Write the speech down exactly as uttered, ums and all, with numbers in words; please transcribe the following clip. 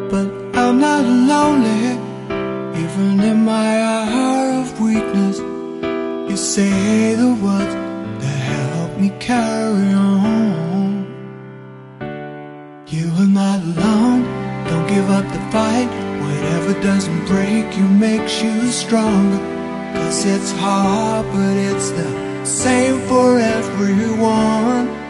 But I'm not lonely, even in my hour of weakness. You say the words that help me carry on. You are not alone, don't give up the fight. Whatever doesn't break you makes you stronger. Cause it's hard, but it's the same for everyone.